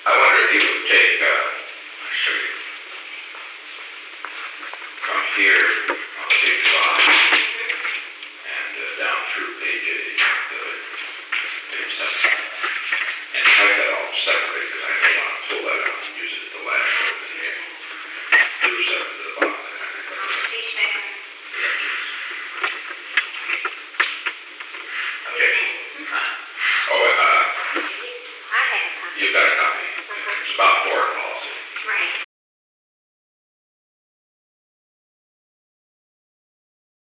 I wonder if you would take, let's see, from here on page 5 and down through page 8, page 7, and type that all separately because I don't want to pull that out and use it the last one in here. Do 7 to the bottom. Okay. Oh, you got a copy. It's about 4 o'clock.